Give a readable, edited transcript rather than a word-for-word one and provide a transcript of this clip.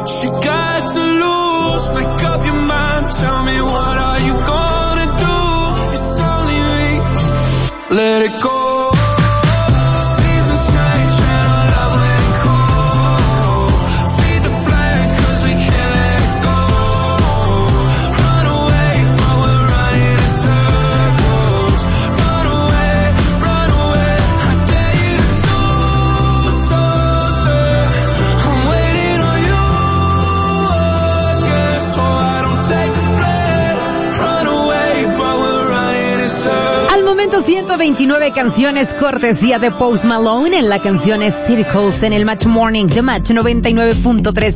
She got to lose. Make up your mind. Tell me what are you gonna do? It's only me. Let it go. Al momento 129 canciones cortesía de Post Malone. En la canción es Circles en el Match Morning de Match 99.3.